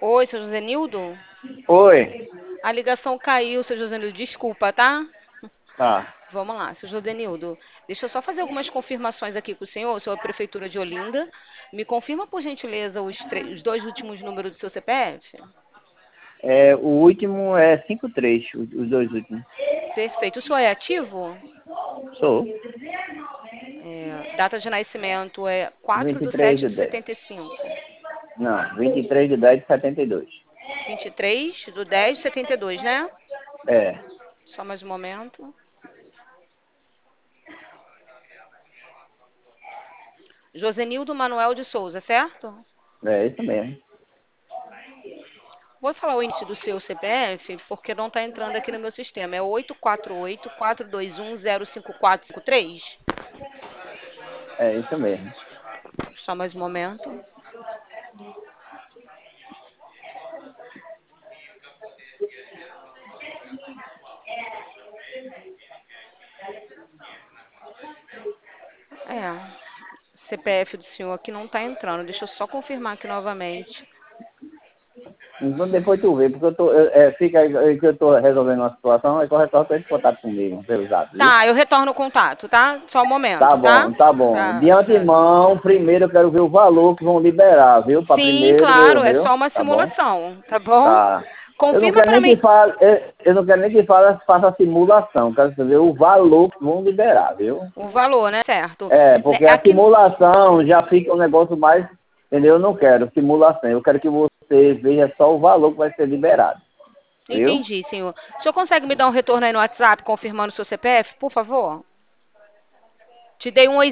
Oi, seu Josenildo? Oi. A ligação caiu, seu Josenildo. Desculpa, tá? Tá. Vamos lá, seu Josenildo. Deixa eu só fazer algumas confirmações aqui com o senhor. Eu sou a Prefeitura de Olinda. Me confirma, por gentileza, os dois últimos números do seu CPF? O último é 53, os dois últimos. Perfeito. O senhor é ativo? Sou. Data de nascimento é 4 de 23 7 de de 10. 75. Não, 23 de 10 de 72. 23 de 10 de 72, né? É, Só mais um momento. Josenildo Manuel de Souza, certo? é isso mesmo. Vou falar o índice do seu CPF, porque não está entrando aqui no meu sistema. É 848-421-05453. É isso mesmo. Só mais um momento. CPF do senhor aqui não está entrando. Deixa eu só confirmar aqui novamente. Então depois tu vê, porque fica aí que eu tô resolvendo uma situação, aí corre só pra ele contato comigo, pelo zap, viu? Tá, eu retorno o contato, tá? Só um Tá momento, tá? bom, tá bom. Tá, De tá. antemão, primeiro eu quero ver o valor que vão liberar, viu? Pra Sim, primeiro ver, claro, é viu? só uma Tá bom? simulação, tá bom? Tá. Eu não Confirma quero para nem que mim. fale, eu não quero nem que fale, faça a simulação, quero saber o valor que vão liberar, viu? O valor, né? Certo. Porque a Aqui, simulação já fica um negócio mais, entendeu? Eu não quero simulação, eu quero que você veja só o valor que vai ser liberado, viu? entendi, senhor. O senhor consegue me dar um retorno aí no WhatsApp confirmando o seu CPF, por favor? Te dei um